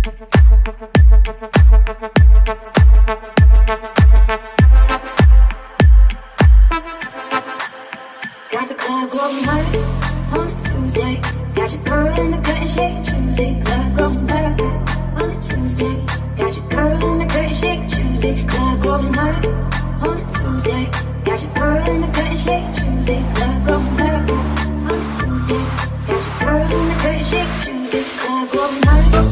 Got the club going hard on a Tuesday. Got your girl in the curtain shake Tuesday. Club going hard on a Tuesday. Got your girl in the curtain shake Tuesday. Club going hard on a Tuesday. Got your girl in the curtain shake Tuesday. Club going hard on a Tuesday. Got your girl in the curtain shake Tuesday. Club going hard.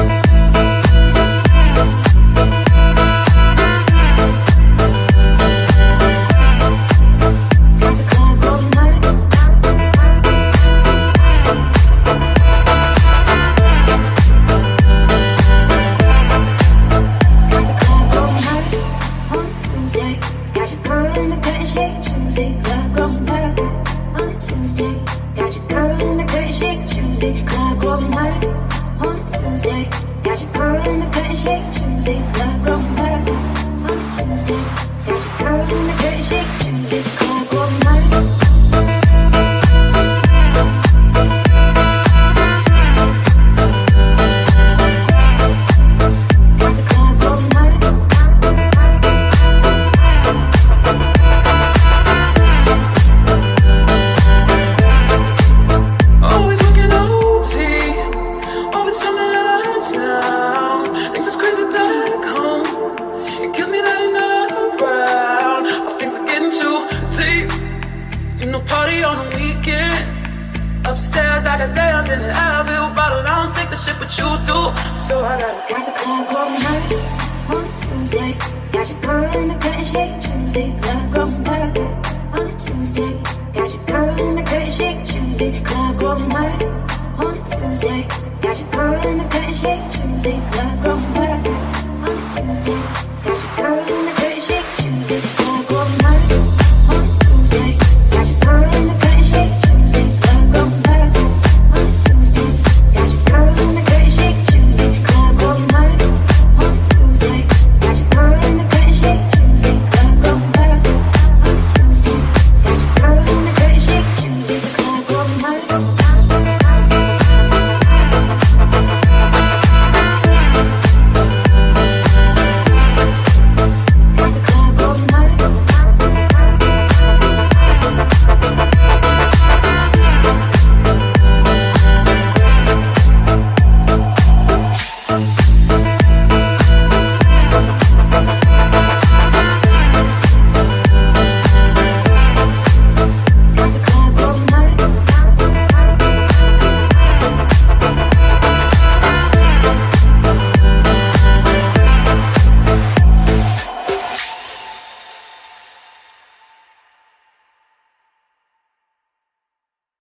Upstairs, I got Zans in an Advil bottle. I don't take the shit, but you do. So I got the club going hard on a Tuesday. Got your girl in the curtain shake Tuesday. Club going hard on a Tuesday. Got your girl in the curtain shake Tuesday. Club going hard on a Tuesday. Got your girl in the curtain shake Tuesday. Club